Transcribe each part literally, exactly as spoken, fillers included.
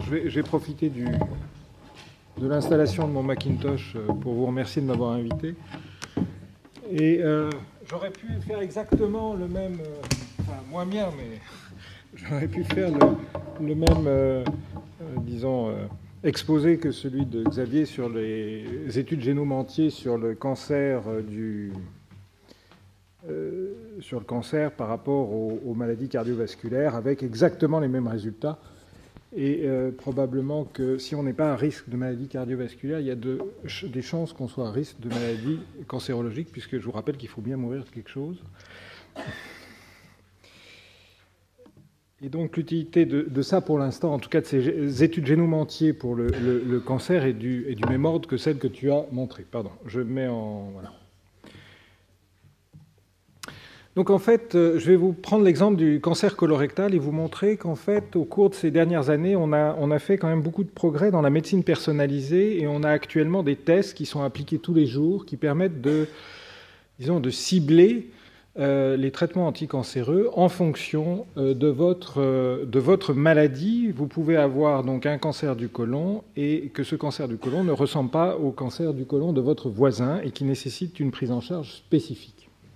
je vais, je vais profiter du, de l'installation de mon Macintosh pour vous remercier de m'avoir invité. Et euh, j'aurais pu faire exactement le même, euh, enfin moins bien, mais j'aurais pu faire le, le même, euh, euh, disons, euh, exposé que celui de Xavier sur les études génome entier sur le cancer du... Euh, sur le cancer par rapport aux, aux maladies cardiovasculaires, avec exactement les mêmes résultats. Et euh, probablement que si on n'est pas à risque de maladie cardiovasculaire, il y a de, des chances qu'on soit à risque de maladie cancérologique, puisque je vous rappelle qu'il faut bien mourir de quelque chose. Et donc l'utilité de, de ça pour l'instant, en tout cas de ces études génome entier pour le, le, le cancer, est du, est du même ordre que celle que tu as montrée. Pardon, je mets en... Voilà. Donc en fait, je vais vous prendre l'exemple du cancer colorectal et vous montrer qu'en fait, au cours de ces dernières années, on a, on a fait quand même beaucoup de progrès dans la médecine personnalisée et on a actuellement des tests qui sont appliqués tous les jours qui permettent de, disons, de cibler euh, les traitements anticancéreux en fonction euh, de, votre, euh, de votre maladie. Vous pouvez avoir donc un cancer du côlon et que ce cancer du côlon ne ressemble pas au cancer du côlon de votre voisin et qui nécessite une prise en charge spécifique.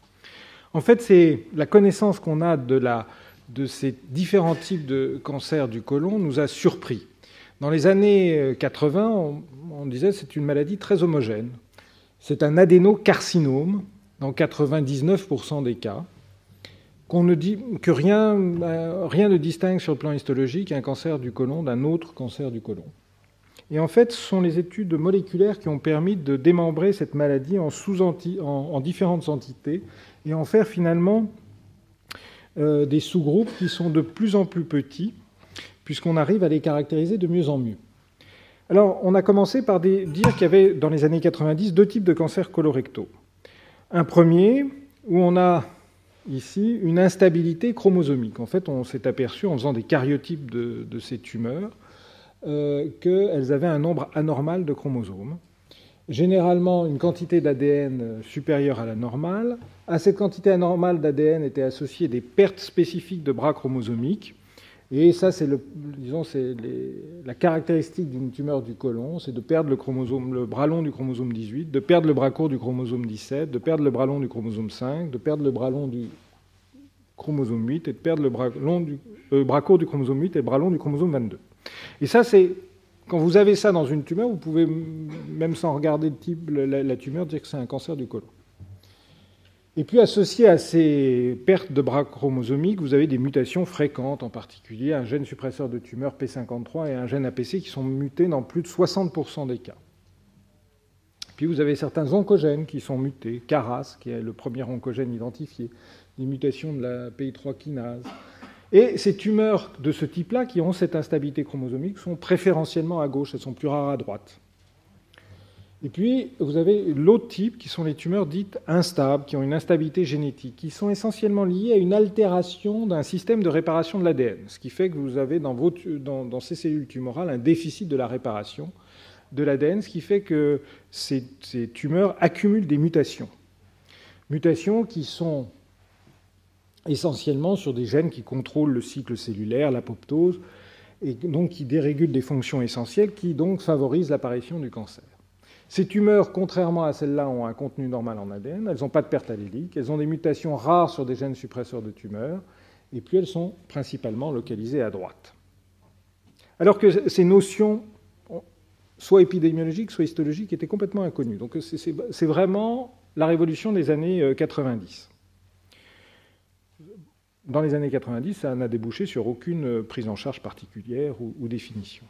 En fait, c'est la connaissance qu'on a de, la, de ces différents types de cancers du côlon nous a surpris. Dans les années quatre-vingts, on, on disait que c'est une maladie très homogène. C'est un adénocarcinome dans quatre-vingt-dix-neuf pour cent des cas, qu'on ne dit que rien, rien ne distingue sur le plan histologique un cancer du côlon d'un autre cancer du côlon. Et en fait, ce sont les études moléculaires qui ont permis de démembrer cette maladie en, sous-enti- en, en différentes entités et en faire finalement euh, des sous-groupes qui sont de plus en plus petits, puisqu'on arrive à les caractériser de mieux en mieux. Alors, on a commencé par des, dire qu'il y avait, dans les années quatre-vingt-dix, deux types de cancers colorectaux. Un premier, où on a ici une instabilité chromosomique. En fait, on s'est aperçu, en faisant des karyotypes de, de ces tumeurs, euh, qu'elles avaient un nombre anormal de chromosomes. Généralement une quantité d'A D N supérieure à la normale. À cette quantité anormale d'A D N étaient associées des pertes spécifiques de bras chromosomiques. Et ça, c'est, le, disons, c'est les, la caractéristique d'une tumeur du côlon, c'est de perdre le, chromosome, le bras long du chromosome dix-huit, de perdre le bras court du chromosome dix-sept, de perdre le bras long du chromosome cinq, de perdre le bras long du chromosome huit et de perdre le bras, long du, euh, bras court du chromosome huit et le bras long du chromosome vingt-deux. Et ça, c'est... Quand vous avez ça dans une tumeur, vous pouvez, même sans regarder le type, la, la tumeur, dire que c'est un cancer du côlon. Et puis, associé à ces pertes de bras chromosomiques, vous avez des mutations fréquentes, en particulier un gène suppresseur de tumeur P cinquante-trois et un gène A P C qui sont mutés dans plus de soixante pour cent des cas. Puis, vous avez certains oncogènes qui sont mutés, C A R A S, qui est le premier oncogène identifié, des mutations de la P I trois kinase. Et ces tumeurs de ce type-là, qui ont cette instabilité chromosomique, sont préférentiellement à gauche, elles sont plus rares à droite. Et puis, vous avez l'autre type, qui sont les tumeurs dites instables, qui ont une instabilité génétique, qui sont essentiellement liées à une altération d'un système de réparation de l'A D N, ce qui fait que vous avez dans, vos, dans, dans ces cellules tumorales un déficit de la réparation de l'A D N, ce qui fait que ces, ces tumeurs accumulent des mutations. Mutations qui sont essentiellement sur des gènes qui contrôlent le cycle cellulaire, l'apoptose, et donc qui dérégulent des fonctions essentielles, qui donc favorisent l'apparition du cancer. Ces tumeurs, contrairement à celles-là, ont un contenu normal en A D N, elles n'ont pas de perte allélique, elles ont des mutations rares sur des gènes suppresseurs de tumeurs, et puis elles sont principalement localisées à droite. Alors que ces notions, soit épidémiologiques, soit histologiques, étaient complètement inconnues. Donc c'est, c'est, c'est vraiment la révolution des années quatre-vingt-dix. Dans les années quatre-vingt-dix, ça n'a débouché sur aucune prise en charge particulière ou, ou définition.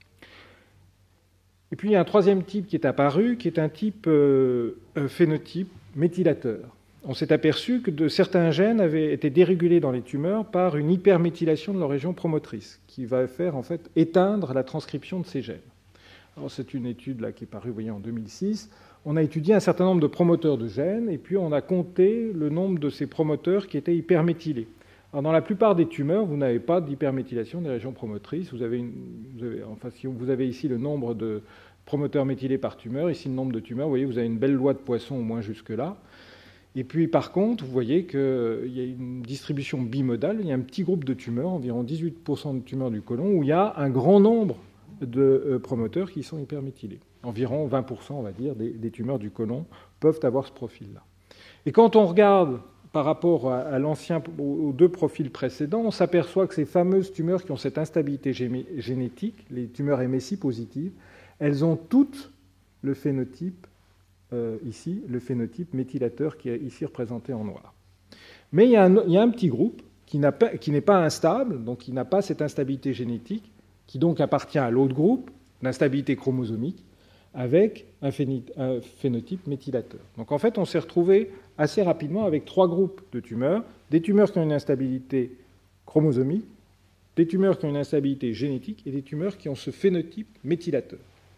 Et puis il y a un troisième type qui est apparu, qui est un type euh, un phénotype méthylateur. On s'est aperçu que de, certains gènes avaient été dérégulés dans les tumeurs par une hyperméthylation de leur région promotrice, qui va faire en fait éteindre la transcription de ces gènes. Alors c'est une étude là, qui est parue, vous voyez, en deux mille six. On a étudié un certain nombre de promoteurs de gènes, et puis on a compté le nombre de ces promoteurs qui étaient hyperméthylés. Alors, dans la plupart des tumeurs, vous n'avez pas d'hyperméthylation des régions promotrices. Vous avez, une, vous avez, enfin, si vous avez ici le nombre de promoteurs méthylés par tumeur, ici le nombre de tumeurs, vous voyez, vous avez une belle loi de Poisson au moins jusque-là. Et puis, par contre, vous voyez qu'il y a une distribution bimodale. Il y a un petit groupe de tumeurs, environ dix-huit pour cent de tumeurs du côlon, où il y a un grand nombre de euh, promoteurs qui sont hyperméthylés. Environ vingt pour cent, on va dire, des, des tumeurs du côlon peuvent avoir ce profil-là. Et quand on regarde par rapport à, à l'ancien, aux deux profils précédents, on s'aperçoit que ces fameuses tumeurs qui ont cette instabilité génétique, les tumeurs M S I positives, elles ont toutes le phénotype, euh, ici, le phénotype méthylateur qui est ici représenté en noir. Mais il y a un, il y a un petit groupe qui, n'a pas, qui n'est pas instable, donc qui n'a pas cette instabilité génétique, qui donc appartient à l'autre groupe, l'instabilité chromosomique, avec un phénotype méthylateur. Donc en fait, on s'est retrouvé assez rapidement avec trois groupes de tumeurs, des tumeurs qui ont une instabilité chromosomique, des tumeurs qui ont une instabilité génétique et des tumeurs qui ont ce phénotype méthylateur.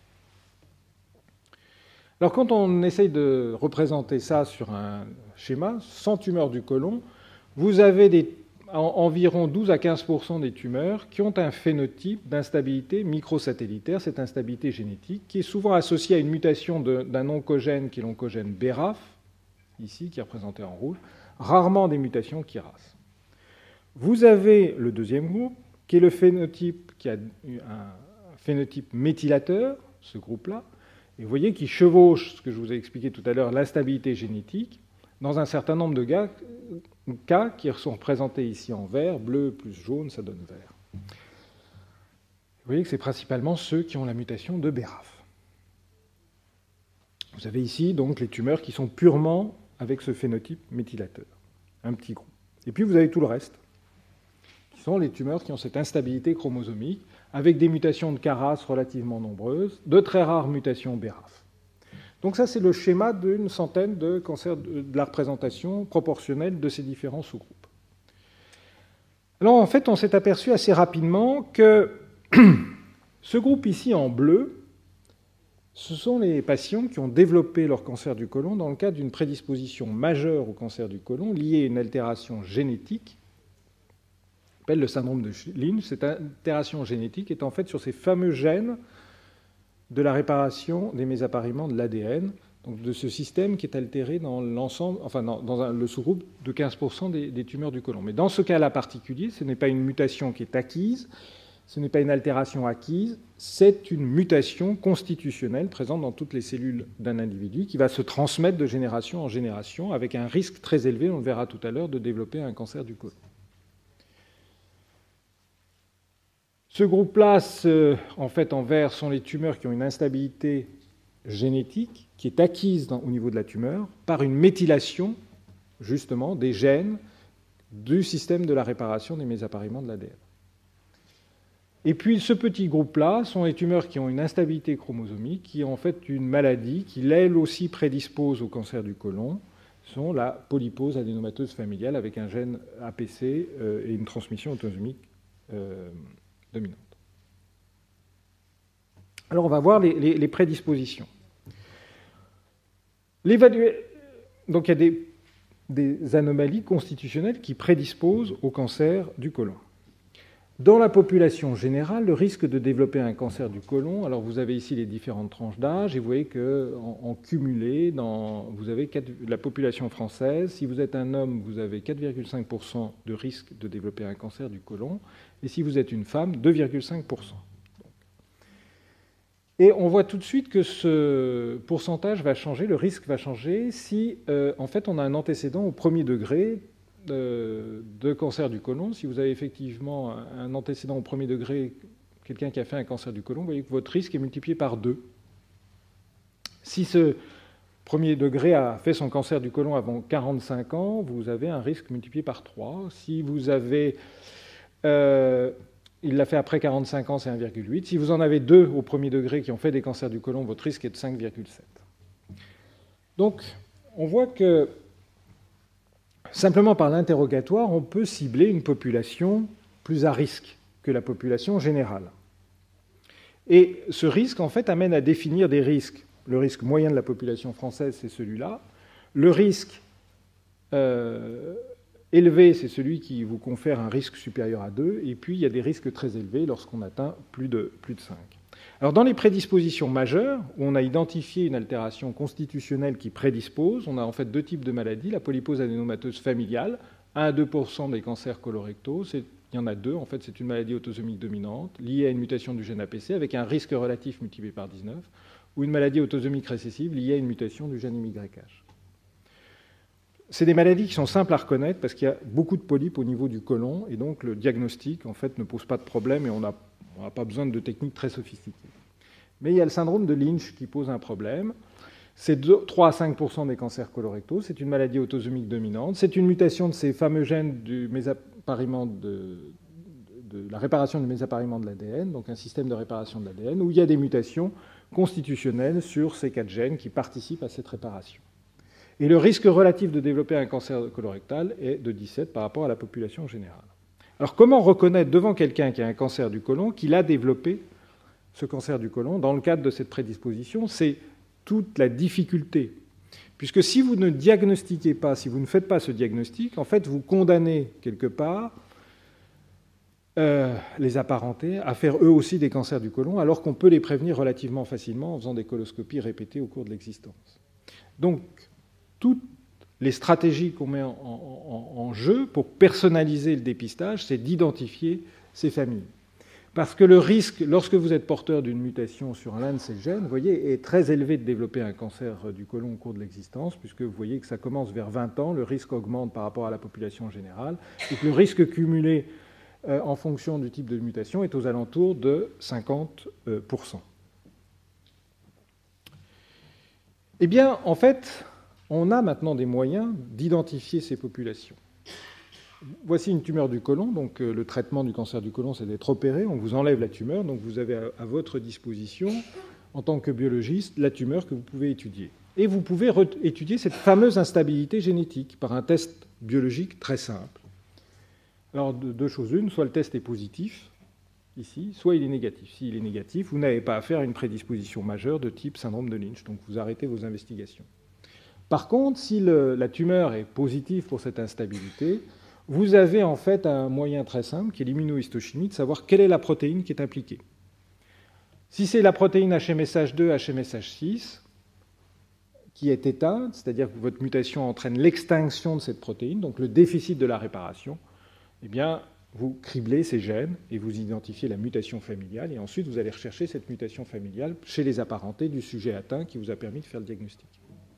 Alors quand on essaye de représenter ça sur un schéma, cent tumeurs du côlon, vous avez des, en, environ douze à quinze pour cent des tumeurs qui ont un phénotype d'instabilité microsatellitaire, cette instabilité génétique, qui est souvent associée à une mutation d'un oncogène qui est l'oncogène B R A F, ici, qui est représenté en rouge, rarement des mutations K I R A S. Vous avez le deuxième groupe, qui est le phénotype qui a un phénotype méthylateur, ce groupe-là, et vous voyez qu'il chevauche, ce que je vous ai expliqué tout à l'heure, l'instabilité génétique, dans un certain nombre de gars, cas qui sont représentés ici en vert, bleu plus jaune, ça donne vert. Vous voyez que c'est principalement ceux qui ont la mutation de B R A F. Vous avez ici donc les tumeurs qui sont purement avec ce phénotype méthylateur, un petit groupe. Et puis vous avez tout le reste, qui sont les tumeurs qui ont cette instabilité chromosomique, avec des mutations de K R A S relativement nombreuses, de très rares mutations B R A F. Donc ça, c'est le schéma d'une centaine de cancers de la représentation proportionnelle de ces différents sous-groupes. Alors en fait, on s'est aperçu assez rapidement que ce groupe ici en bleu, ce sont les patients qui ont développé leur cancer du côlon dans le cadre d'une prédisposition majeure au cancer du côlon liée à une altération génétique, qu'on appelle le syndrome de Lynch. Cette altération génétique est en fait sur ces fameux gènes de la réparation des mésapariments de l'A D N, donc de ce système qui est altéré dans l'ensemble, enfin dans, dans un, le sous-groupe de quinze pour cent des, des tumeurs du côlon. Mais dans ce cas-là particulier, ce n'est pas une mutation qui est acquise, ce n'est pas une altération acquise, c'est une mutation constitutionnelle présente dans toutes les cellules d'un individu qui va se transmettre de génération en génération avec un risque très élevé, on le verra tout à l'heure, de développer un cancer du côlon. Ce groupe-là, en fait, en vert, sont les tumeurs qui ont une instabilité génétique qui est acquise dans, au niveau de la tumeur par une méthylation, justement, des gènes du système de la réparation des mésapariments de l'A D N. Et puis, ce petit groupe-là sont les tumeurs qui ont une instabilité chromosomique, qui ont en fait une maladie qui, elle aussi, prédispose au cancer du côlon, sont la polypose adénomateuse familiale avec un gène A P C euh, et une transmission autosomique euh, dominante. Alors, on va voir les, les, les prédispositions. Donc, il y a des, des anomalies constitutionnelles qui prédisposent au cancer du côlon. Dans la population générale, le risque de développer un cancer du côlon, alors vous avez ici les différentes tranches d'âge, et vous voyez qu'en en cumulé, dans, vous avez quatre, la population française, si vous êtes un homme, vous avez quatre virgule cinq pour cent de risque de développer un cancer du côlon, et si vous êtes une femme, deux virgule cinq pour cent. Et on voit tout de suite que ce pourcentage va changer, le risque va changer, si euh, en fait on a un antécédent au premier degré de, de cancer du côlon. Si vous avez effectivement un antécédent au premier degré, quelqu'un qui a fait un cancer du côlon, vous voyez que votre risque est multiplié par deux. Si ce premier degré a fait son cancer du côlon avant quarante-cinq ans, vous avez un risque multiplié par trois. Si vous avez... Euh, il l'a fait après quarante-cinq ans, c'est un virgule huit. Si vous en avez deux au premier degré qui ont fait des cancers du côlon, votre risque est de cinq virgule sept. Donc, on voit que simplement par l'interrogatoire, on peut cibler une population plus à risque que la population générale. Et ce risque, en fait, amène à définir des risques. Le risque moyen de la population française, c'est celui-là. Le risque euh, élevé, c'est celui qui vous confère un risque supérieur à deux. Et puis, il y a des risques très élevés lorsqu'on atteint plus de, plus de cinq. Alors, dans les prédispositions majeures, où on a identifié une altération constitutionnelle qui prédispose, on a en fait deux types de maladies. La polypose adénomateuse familiale, un à deux pour cent des cancers colorectaux. Il Il y en a deux. En fait, c'est une maladie autosomique dominante liée à une mutation du gène A P C avec un risque relatif multiplié par dix-neuf, ou une maladie autosomique récessive liée à une mutation du gène Y H. C'est des maladies qui sont simples à reconnaître parce qu'il y a beaucoup de polypes au niveau du côlon, et donc le diagnostic en fait, ne pose pas de problème et on n'a pas besoin de techniques très sophistiquées. Mais il y a le syndrome de Lynch qui pose un problème. C'est trois à cinq pour cent des cancers colorectaux, c'est une maladie autosomique dominante, c'est une mutation de ces fameux gènes du mésappareillement de, de la réparation du mésappareillement de l'A D N, donc un système de réparation de l'A D N, où il y a des mutations constitutionnelles sur ces quatre gènes qui participent à cette réparation. Et le risque relatif de développer un cancer colorectal est de dix-sept par rapport à la population générale. Alors comment reconnaître devant quelqu'un qui a un cancer du côlon qu'il a développé ce cancer du côlon dans le cadre de cette prédisposition? C'est toute la difficulté. Puisque si vous ne diagnostiquez pas, si vous ne faites pas ce diagnostic, en fait, vous condamnez quelque part euh, les apparentés à faire eux aussi des cancers du côlon, alors qu'on peut les prévenir relativement facilement en faisant des coloscopies répétées au cours de l'existence. Donc, toutes les stratégies qu'on met en, en, en jeu pour personnaliser le dépistage, c'est d'identifier ces familles. Parce que le risque, lorsque vous êtes porteur d'une mutation sur l'un de ces gènes, vous voyez, est très élevé de développer un cancer du côlon au cours de l'existence, puisque vous voyez que ça commence vers vingt ans, le risque augmente par rapport à la population générale, et que le risque cumulé euh, en fonction du type de mutation est aux alentours de cinquante pour cent. Eh bien, en fait, on a maintenant des moyens d'identifier ces populations. Voici une tumeur du côlon. Donc, euh, le traitement du cancer du côlon, c'est d'être opéré. On vous enlève la tumeur. Donc, vous avez à, à votre disposition, en tant que biologiste, la tumeur que vous pouvez étudier. Et vous pouvez étudier cette fameuse instabilité génétique par un test biologique très simple. Alors, de, deux choses une, soit le test est positif, ici, soit il est négatif. S'il est négatif, vous n'avez pas affaire à une prédisposition majeure de type syndrome de Lynch. Donc, vous arrêtez vos investigations. Par contre, si le, la tumeur est positive pour cette instabilité, vous avez en fait un moyen très simple, qui est l'immunohistochimie, de savoir quelle est la protéine qui est impliquée. Si c'est la protéine H M S H deux, H M S H six qui est éteinte, c'est-à-dire que votre mutation entraîne l'extinction de cette protéine, donc le déficit de la réparation, eh bien, vous criblez ces gènes et vous identifiez la mutation familiale, et ensuite vous allez rechercher cette mutation familiale chez les apparentés du sujet atteint qui vous a permis de faire le diagnostic.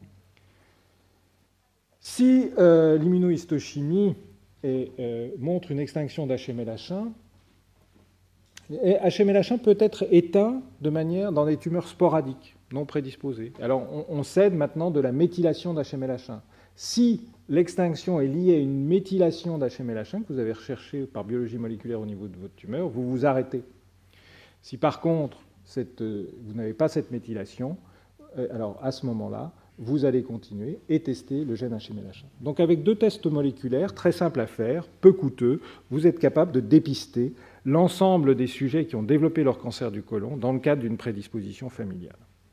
Si euh, l'immunohistochimie et, euh, montre une extinction d'H M L H un, et H M L H un peut être éteint de manière dans des tumeurs sporadiques, non prédisposées. Alors on, on cède maintenant de la méthylation d'H M L H un. Si l'extinction est liée à une méthylation d'H M L H un que vous avez recherché par biologie moléculaire au niveau de votre tumeur, vous vous arrêtez. Si par contre cette, euh, vous n'avez pas cette méthylation, euh, alors à ce moment-là, vous allez continuer et tester le gène H M L H un. Donc avec deux tests moléculaires très simples à faire, peu coûteux, vous êtes capable de dépister l'ensemble des sujets qui ont développé leur cancer du côlon dans le cadre d'une prédisposition familiale.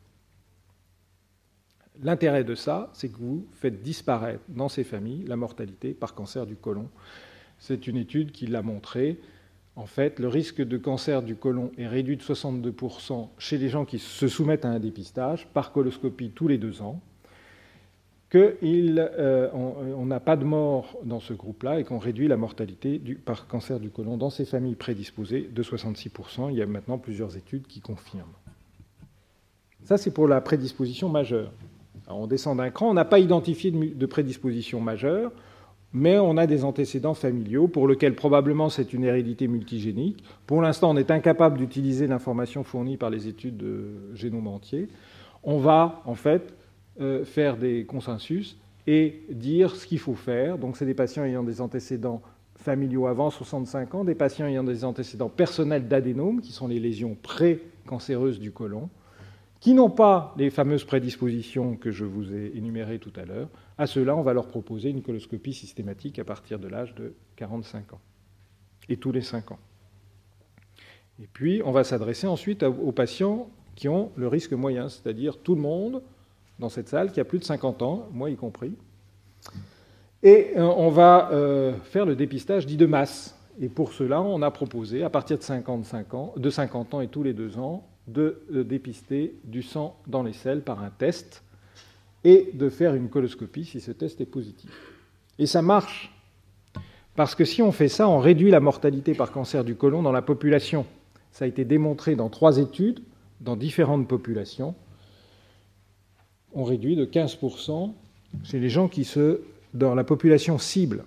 L'intérêt de ça, c'est que vous faites disparaître dans ces familles la mortalité par cancer du côlon. C'est une étude qui l'a montré. En fait, le risque de cancer du côlon est réduit de soixante-deux pour cent chez les gens qui se soumettent à un dépistage par coloscopie tous les deux ans, qu'on euh, n'a pas de mort dans ce groupe-là et qu'on réduit la mortalité du, par cancer du côlon dans ces familles prédisposées de soixante-six pour cent. Il y a maintenant plusieurs études qui confirment. Ça, c'est pour la prédisposition majeure. Alors, on descend d'un cran, on n'a pas identifié de, de prédisposition majeure, mais on a des antécédents familiaux pour lesquels probablement c'est une hérédité multigénique. Pour l'instant, on est incapable d'utiliser l'information fournie par les études de génome entier. On va, en fait, euh, faire des consensus et dire ce qu'il faut faire. Donc, c'est des patients ayant des antécédents familiaux avant soixante-cinq ans, des patients ayant des antécédents personnels d'adénome, qui sont les lésions pré-cancéreuses du côlon, qui n'ont pas les fameuses prédispositions que je vous ai énumérées tout à l'heure. À ceux-là, on va leur proposer une coloscopie systématique à partir de l'âge de quarante-cinq ans, et tous les cinq ans. Et puis, on va s'adresser ensuite aux patients qui ont le risque moyen, c'est-à-dire tout le monde dans cette salle qui a plus de cinquante ans, moi y compris. Et on va euh, faire le dépistage dit de masse. Et pour cela, on a proposé, à partir de cinquante-cinq ans, de cinquante ans et tous les deux ans, de dépister du sang dans les selles par un test et de faire une coloscopie si ce test est positif. Et ça marche, Parce que si on fait ça, on réduit la mortalité par cancer du côlon dans la population. Ça a été démontré dans trois études, dans différentes populations. On réduit de quinze pour cent chez les gens qui se... dans la population cible,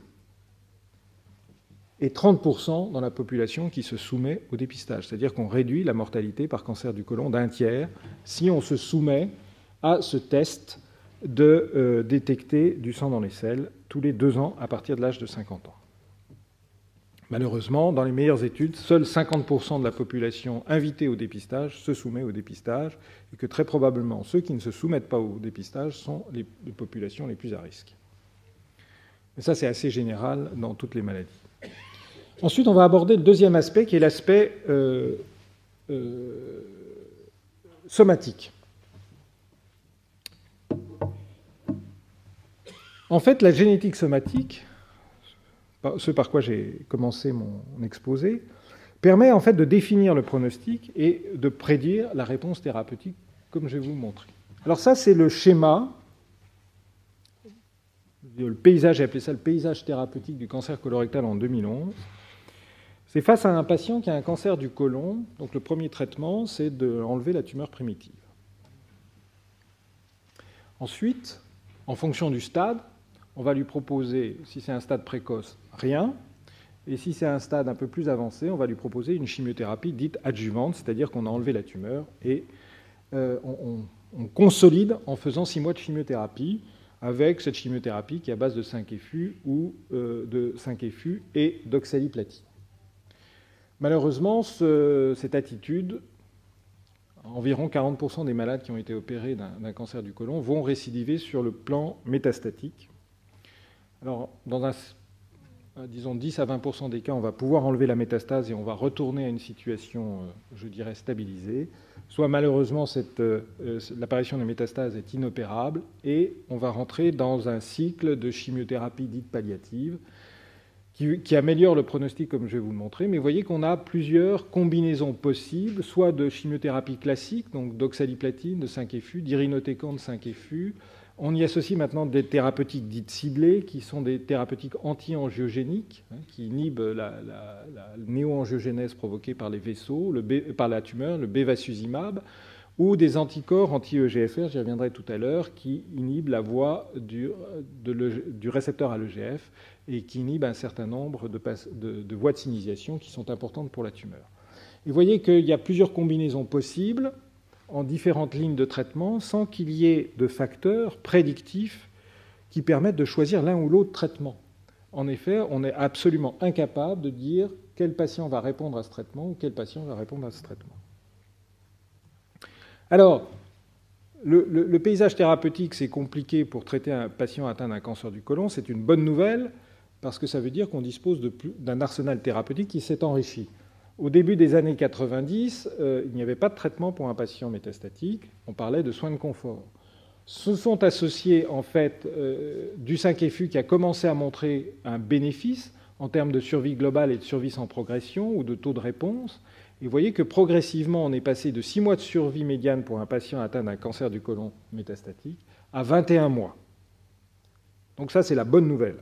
et trente pour cent dans la population qui se soumet au dépistage. C'est-à-dire qu'on réduit la mortalité par cancer du côlon d'un tiers si on se soumet à ce test de euh, détecter du sang dans les selles tous les deux ans à partir de l'âge de cinquante ans. Malheureusement, dans les meilleures études, seuls cinquante pour cent de la population invitée au dépistage se soumet au dépistage, et que très probablement ceux qui ne se soumettent pas au dépistage sont les, les populations les plus à risque. Mais ça, c'est assez général dans toutes les maladies. Ensuite, on va aborder le deuxième aspect, qui est l'aspect euh, euh, somatique. En fait, la génétique somatique, ce par quoi j'ai commencé mon exposé, permet en fait de définir le pronostic et de prédire la réponse thérapeutique, comme je vais vous le montrer. Alors ça, c'est le schéma. Le paysage, j'ai appelé ça le paysage thérapeutique du cancer colorectal en deux mille onze. C'est face à un patient qui a un cancer du côlon. Donc le premier traitement, c'est d'enlever la tumeur primitive. Ensuite, en fonction du stade, on va lui proposer, si c'est un stade précoce, rien. Et si c'est un stade un peu plus avancé, on va lui proposer une chimiothérapie dite adjuvante, c'est-à-dire qu'on a enlevé la tumeur et euh, on, on, on consolide en faisant six mois de chimiothérapie, avec cette chimiothérapie qui est à base de cinq F U ou euh, de cinq F U et d'oxaliplatine. Malheureusement, ce, cette attitude, environ quarante pour cent des malades qui ont été opérés d'un, d'un cancer du côlon vont récidiver sur le plan métastatique. Alors, dans un, disons dix à vingt pour cent des cas, on va pouvoir enlever la métastase et on va retourner à une situation, je dirais, stabilisée. Soit malheureusement, cette, euh, l'apparition des métastases est inopérable et on va rentrer dans un cycle de chimiothérapie dite palliative qui, qui améliore le pronostic, comme je vais vous le montrer. Mais vous voyez qu'on a plusieurs combinaisons possibles, soit de chimiothérapie classique, donc d'oxaliplatine de cinq F U, d'irinotecan de cinq F U. On y associe maintenant des thérapeutiques dites ciblées, qui sont des thérapeutiques anti-angiogéniques, hein, qui inhibent la, la, la néo-angiogénèse provoquée par les vaisseaux, le B, par la tumeur, le bevacizumab, ou des anticorps anti-E G F R, j'y reviendrai tout à l'heure, qui inhibent la voie du, de le, du récepteur à l'E G F et qui inhibent un certain nombre de, de, de voies de signalisation qui sont importantes pour la tumeur. Et vous voyez qu'il y a plusieurs combinaisons possibles en différentes lignes de traitement sans qu'il y ait de facteurs prédictifs qui permettent de choisir l'un ou l'autre traitement. En effet, on est absolument incapable de dire quel patient va répondre à ce traitement ou quel patient va répondre à ce traitement. Alors, le, le, le paysage thérapeutique, c'est compliqué pour traiter un patient atteint d'un cancer du côlon. C'est une bonne nouvelle parce que ça veut dire qu'on dispose de plus, d'un arsenal thérapeutique qui s'est enrichi. Au début des années quatre-vingt-dix, euh, il n'y avait pas de traitement pour un patient métastatique. On parlait de soins de confort. Se sont associés, en fait, euh, du cinq F U qui a commencé à montrer un bénéfice en termes de survie globale et de survie sans progression ou de taux de réponse. Et vous voyez que progressivement, on est passé de six mois de survie médiane pour un patient atteint d'un cancer du côlon métastatique à vingt et un mois. Donc ça, c'est la bonne nouvelle.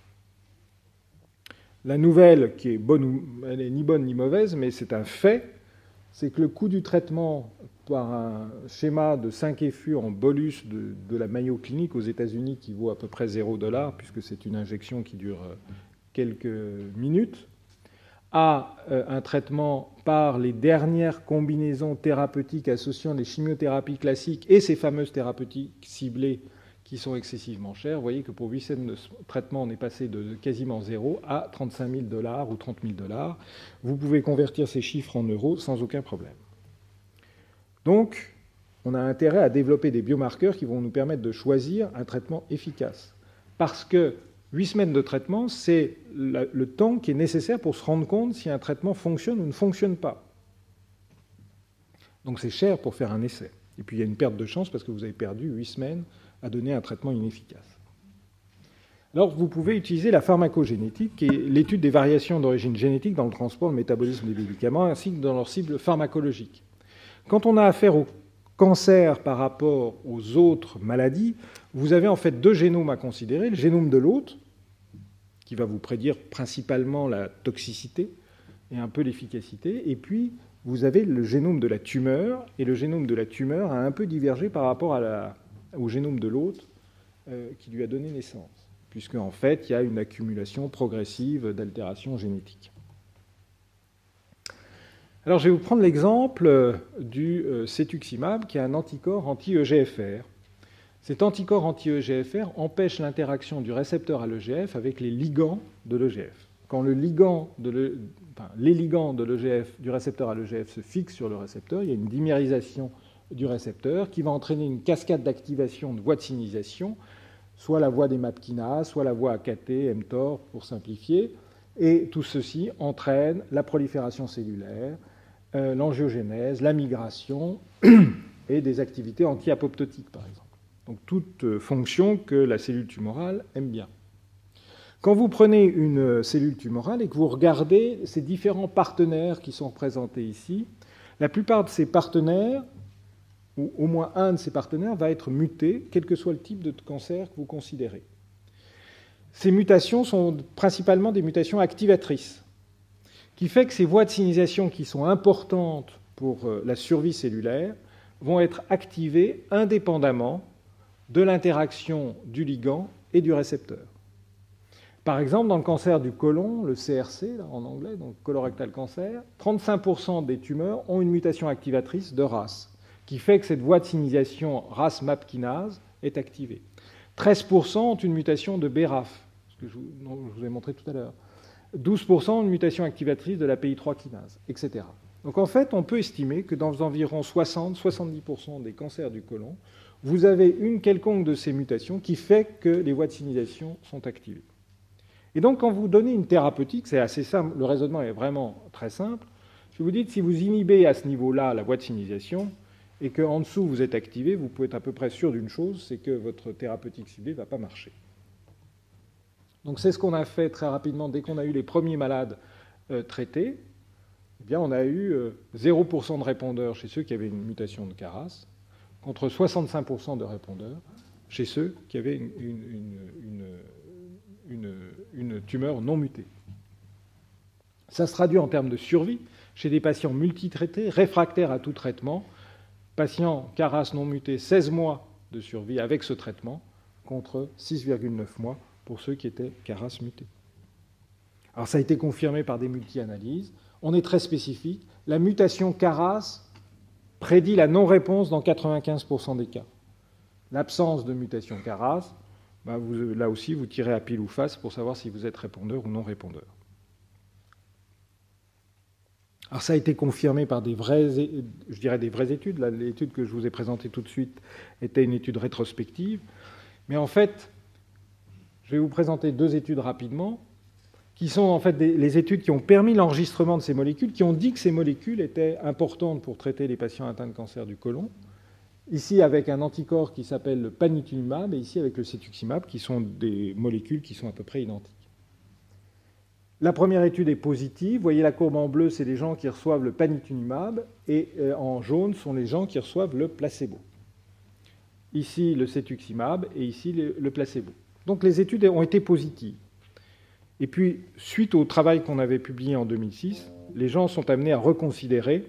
La nouvelle, qui est bonne, elle n'est ni bonne ni mauvaise, mais c'est un fait, c'est que le coût du traitement par un schéma de cinq F U en bolus de, de la Mayo Clinic aux États-Unis, qui vaut à peu près zéro dollar, puisque c'est une injection qui dure quelques minutes, à un traitement par les dernières combinaisons thérapeutiques associant les chimiothérapies classiques et ces fameuses thérapeutiques ciblées qui sont excessivement chères. Vous voyez que pour huit semaines de traitement, on est passé de quasiment zéro à trente-cinq mille dollars ou trente mille dollars. Vous pouvez convertir ces chiffres en euros sans aucun problème. Donc, on a intérêt à développer des biomarqueurs qui vont nous permettre de choisir un traitement efficace. Parce que huit semaines de traitement, c'est le temps qui est nécessaire pour se rendre compte si un traitement fonctionne ou ne fonctionne pas. Donc c'est cher pour faire un essai. Et puis il y a une perte de chance parce que vous avez perdu huit semaines à donner un traitement inefficace. Alors vous pouvez utiliser la pharmacogénétique, qui est l'étude des variations d'origine génétique dans le transport, le métabolisme des médicaments, ainsi que dans leur cible pharmacologique. Quand on a affaire au cancer par rapport aux autres maladies, vous avez en fait deux génomes à considérer. Le génome de l'hôte, qui va vous prédire principalement la toxicité et un peu l'efficacité. Et puis, vous avez le génome de la tumeur, et le génome de la tumeur a un peu divergé par rapport à la, au génome de l'hôte euh, qui lui a donné naissance, puisque en fait, il y a une accumulation progressive d'altérations génétiques. Alors, je vais vous prendre l'exemple du euh, cetuximab, qui est un anticorps anti-E G F R. Cet anticorps anti-E G F R empêche l'interaction du récepteur à l'E G F avec les ligands de l'E G F. Quand le ligand de le, enfin, les ligands de l'E G F, du récepteur à l'E G F se fixent sur le récepteur, il y a une dimérisation du récepteur qui va entraîner une cascade d'activation de voies de signalisation, soit la voie des MAP kinases, soit la voie A K T, mTOR pour simplifier, et tout ceci entraîne la prolifération cellulaire, euh, l'angiogénèse, la migration et des activités anti-apoptotiques, par exemple. Donc toute fonction que la cellule tumorale aime bien. Quand vous prenez une cellule tumorale et que vous regardez ces différents partenaires qui sont représentés ici, la plupart de ces partenaires, ou au moins un de ces partenaires, va être muté, quel que soit le type de cancer que vous considérez. Ces mutations sont principalement des mutations activatrices, qui fait que ces voies de signalisation qui sont importantes pour la survie cellulaire vont être activées indépendamment de l'interaction du ligand et du récepteur. Par exemple, dans le cancer du côlon, le C R C, là, en anglais, donc colorectal cancer, trente-cinq pour cent des tumeurs ont une mutation activatrice de R A S, qui fait que cette voie de signalisation R A S MAP kinase est activée. treize pour cent ont une mutation de B R A F, ce que je vous, je vous ai montré tout à l'heure. douze pour cent ont une mutation activatrice de la P I trois kinase, et cetera. Donc en fait, on peut estimer que dans environ soixante à soixante-dix pour cent des cancers du côlon, vous avez une quelconque de ces mutations qui fait que les voies de signalisation sont activées. Et donc, quand vous donnez une thérapeutique, c'est assez simple, le raisonnement est vraiment très simple. Je vous dis, si vous inhibez à ce niveau-là la voie de signalisation et qu'en dessous vous êtes activé, vous pouvez être à peu près sûr d'une chose, c'est que votre thérapeutique ciblée ne va pas marcher. Donc c'est ce qu'on a fait très rapidement dès qu'on a eu les premiers malades euh, traités. Eh bien, on a eu euh, zéro pour cent de répondeurs chez ceux qui avaient une mutation de C A R A S, contre soixante-cinq pour cent de répondeurs chez ceux qui avaient une, une, une, une, une tumeur non mutée. Ça se traduit en termes de survie chez des patients multitraités, réfractaires à tout traitement, patients C A R A S non mutés, seize mois de survie avec ce traitement, contre six virgule neuf mois pour ceux qui étaient C A R A S mutés. Alors ça a été confirmé par des multi-analyses. On est très spécifique. La mutation C A R A S prédit la non-réponse dans quatre-vingt-quinze pour cent des cas. L'absence de mutation C A R A S, bah vous, là aussi, vous tirez à pile ou face pour savoir si vous êtes répondeur ou non répondeur. Alors ça a été confirmé par des vraies, je dirais des vraies études. L'étude que je vous ai présentée tout de suite était une étude rétrospective. Mais en fait, je vais vous présenter deux études rapidement, qui sont en fait des, les études qui ont permis l'enregistrement de ces molécules, qui ont dit que ces molécules étaient importantes pour traiter les patients atteints de cancer du côlon. Ici avec un anticorps qui s'appelle le panitumumab, et ici avec le cetuximab, qui sont des molécules qui sont à peu près identiques. La première étude est positive. Vous voyez la courbe en bleu, c'est les gens qui reçoivent le panitumumab, et en jaune sont les gens qui reçoivent le placebo. Ici le cetuximab, et ici le placebo. Donc les études ont été positives. Et puis, suite au travail qu'on avait publié en deux mille six, les gens sont amenés à reconsidérer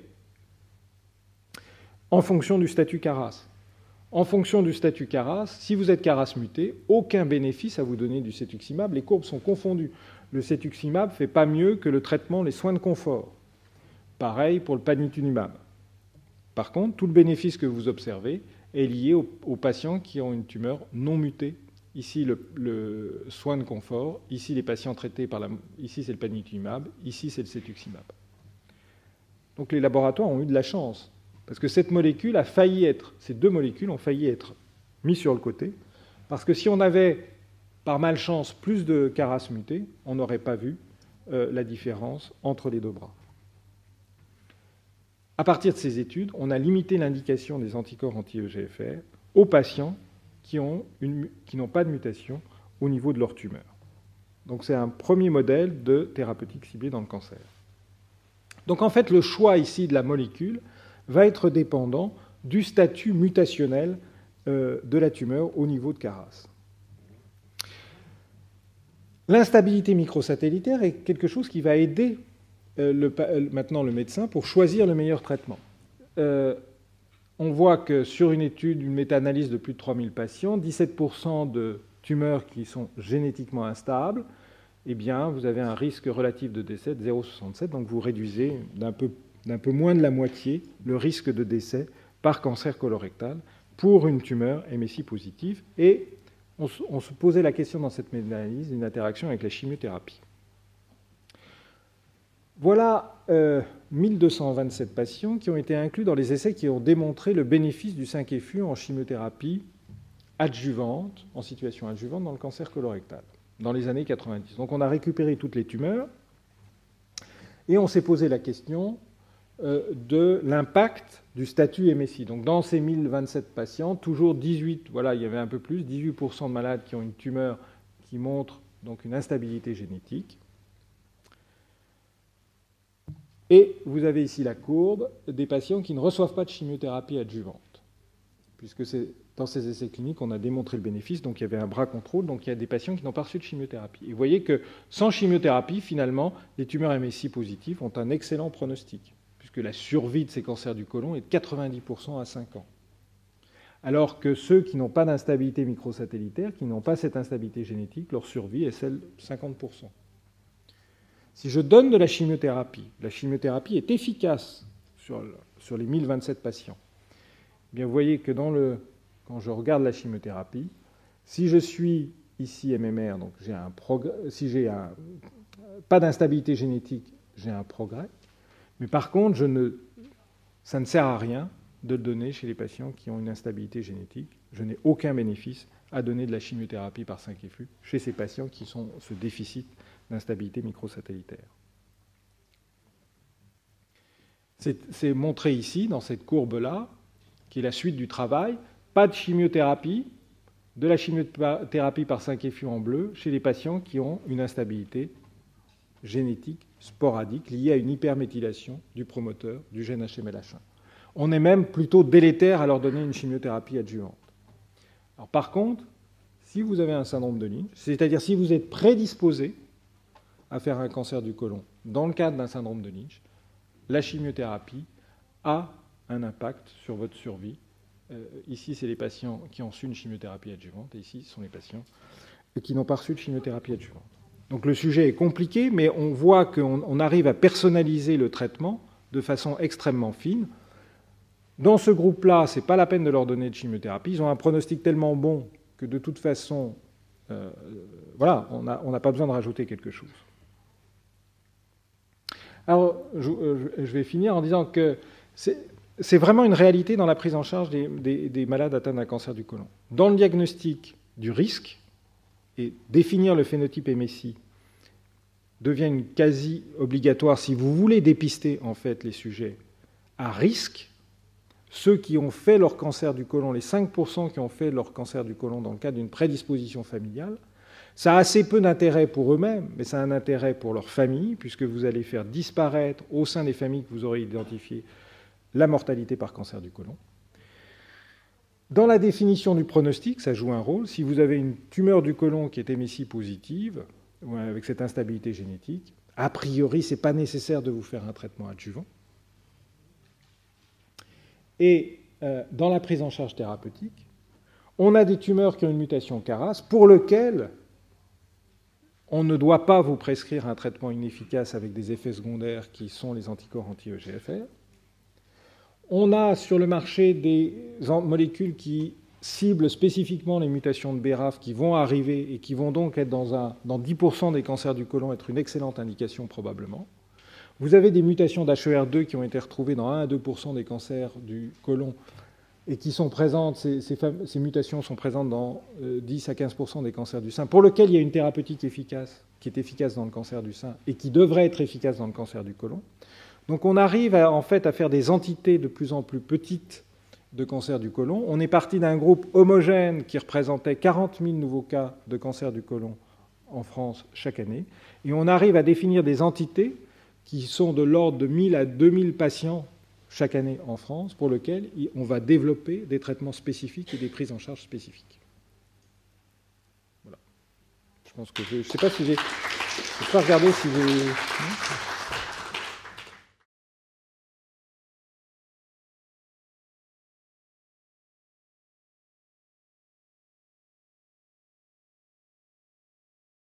en fonction du statut C A R A S. En fonction du statut C A R A S, si vous êtes C A R A S muté, aucun bénéfice à vous donner du cetuximab. Les courbes sont confondues. Le cetuximab ne fait pas mieux que le traitement, les soins de confort. Pareil pour le panitumumab. Par contre, tout le bénéfice que vous observez est lié aux, aux patients qui ont une tumeur non mutée. Ici, le, le soin de confort. Ici, les patients traités par la... Ici, c'est le panitumumab. Ici, c'est le cetuximab. Donc, les laboratoires ont eu de la chance. Parce que cette molécule a failli être... Ces deux molécules ont failli être mises sur le côté. Parce que si on avait, par malchance, plus de C A R A S mutés, on n'aurait pas vu euh, la différence entre les deux bras. À partir de ces études, on a limité l'indication des anticorps anti-E G F R aux patients qui ont une, qui n'ont pas de mutation au niveau de leur tumeur. Donc c'est un premier modèle de thérapeutique ciblée dans le cancer. Donc en fait, le choix ici de la molécule va être dépendant du statut mutationnel euh, de la tumeur au niveau de C A R A S. L'instabilité microsatellitaire est quelque chose qui va aider euh, le, euh, maintenant le médecin pour choisir le meilleur traitement. Euh, on voit que sur une étude, une méta-analyse de plus de trois mille patients, dix-sept pour cent de tumeurs qui sont génétiquement instables, eh bien, vous avez un risque relatif de décès de zéro virgule soixante-sept, donc vous réduisez d'un peu, d'un peu moins de la moitié le risque de décès par cancer colorectal pour une tumeur M S I positive. Et on, on se posait la question dans cette méta-analyse d'une interaction avec la chimiothérapie. Voilà euh, mille deux cent vingt-sept patients qui ont été inclus dans les essais qui ont démontré le bénéfice du cinq F U en chimiothérapie adjuvante, en situation adjuvante dans le cancer colorectal, dans les années quatre-vingt-dix. Donc on a récupéré toutes les tumeurs et on s'est posé la question euh, de l'impact du statut M S I. Donc dans ces mille vingt-sept patients, toujours dix-huit, voilà, il y avait un peu plus, dix-huit pour cent de malades qui ont une tumeur qui montre donc une instabilité génétique. Et vous avez ici la courbe des patients qui ne reçoivent pas de chimiothérapie adjuvante, puisque c'est dans ces essais cliniques, on a démontré le bénéfice, donc il y avait un bras contrôle, donc il y a des patients qui n'ont pas reçu de chimiothérapie. Et vous voyez que sans chimiothérapie, finalement, les tumeurs M S I positives ont un excellent pronostic, puisque la survie de ces cancers du côlon est de quatre-vingt-dix pour cent à cinq ans. Alors que ceux qui n'ont pas d'instabilité microsatellitaire, qui n'ont pas cette instabilité génétique, leur survie est celle de cinquante pour cent. Si je donne de la chimiothérapie, la chimiothérapie est efficace sur, le, sur les mille vingt-sept patients. Eh bien, vous voyez que dans le, quand je regarde la chimiothérapie, si je suis ici M M R, donc j'ai un progrès, si j'ai un, pas d'instabilité génétique, j'ai un progrès. Mais par contre, je ne, ça ne sert à rien de le donner chez les patients qui ont une instabilité génétique. Je n'ai aucun bénéfice à donner de la chimiothérapie par cinq F U chez ces patients qui sont ce déficit d'instabilité microsatellitaire. C'est, c'est montré ici, dans cette courbe-là, qui est la suite du travail. Pas de chimiothérapie, de la chimiothérapie par cinq F U en bleu chez les patients qui ont une instabilité génétique sporadique liée à une hyperméthylation du promoteur du gène H M L H un. On est même plutôt délétère à leur donner une chimiothérapie adjuvante. Alors, par contre, si vous avez un syndrome de Lynch, c'est-à-dire si vous êtes prédisposé à faire un cancer du côlon dans le cadre d'un syndrome de Lynch, la chimiothérapie a un impact sur votre survie. Euh, ici, c'est les patients qui ont reçu une chimiothérapie adjuvante, et ici, ce sont les patients qui n'ont pas reçu de chimiothérapie adjuvante. Donc le sujet est compliqué, mais on voit qu'on on arrive à personnaliser le traitement de façon extrêmement fine. Dans ce groupe-là, ce n'est pas la peine de leur donner de chimiothérapie. Ils ont un pronostic tellement bon que de toute façon, euh, voilà, on n'a on n'a pas besoin de rajouter quelque chose. Alors, je, je vais finir en disant que c'est, c'est vraiment une réalité dans la prise en charge des, des, des malades atteints d'un cancer du côlon. Dans le diagnostic du risque, et définir le phénotype M S I devient une quasi-obligatoire si vous voulez dépister en fait les sujets à risque. Ceux qui ont fait leur cancer du côlon, les cinq pour cent qui ont fait leur cancer du côlon dans le cadre d'une prédisposition familiale, ça a assez peu d'intérêt pour eux-mêmes, mais ça a un intérêt pour leur famille, puisque vous allez faire disparaître au sein des familles que vous aurez identifiées la mortalité par cancer du côlon. Dans la définition du pronostic, ça joue un rôle. Si vous avez une tumeur du côlon qui est M S I positive, avec cette instabilité génétique, a priori, ce n'est pas nécessaire de vous faire un traitement adjuvant. Et euh, dans la prise en charge thérapeutique, on a des tumeurs qui ont une mutation C A R A S pour lesquelles on ne doit pas vous prescrire un traitement inefficace avec des effets secondaires qui sont les anticorps anti-E G F R. On a sur le marché des molécules qui ciblent spécifiquement les mutations de B R A F qui vont arriver et qui vont donc être dans, un, dans dix pour cent des cancers du côlon, être une excellente indication probablement. Vous avez des mutations d'H E R deux qui ont été retrouvées dans un à deux pour cent des cancers du côlon et qui sont présentes, ces, ces, ces mutations sont présentes dans euh, dix à quinze pour cent des cancers du sein, pour lesquels il y a une thérapeutique efficace, qui est efficace dans le cancer du sein et qui devrait être efficace dans le cancer du côlon. Donc on arrive à, en fait à faire des entités de plus en plus petites de cancer du côlon. On est parti d'un groupe homogène qui représentait quarante mille nouveaux cas de cancer du côlon en France chaque année, et on arrive à définir des entités qui sont de l'ordre de mille à deux mille patients chaque année en France, pour lesquels on va développer des traitements spécifiques et des prises en charge spécifiques. Voilà. Je je pense que je ne sais pas si j'ai... Je ne peux pas regarder si j'ai...